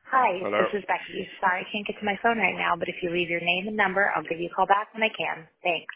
Hi, Hello. this is Becky. Sorry I can't get to my phone right now, but if you leave your name and number, I'll give you a call back when I can. Thanks.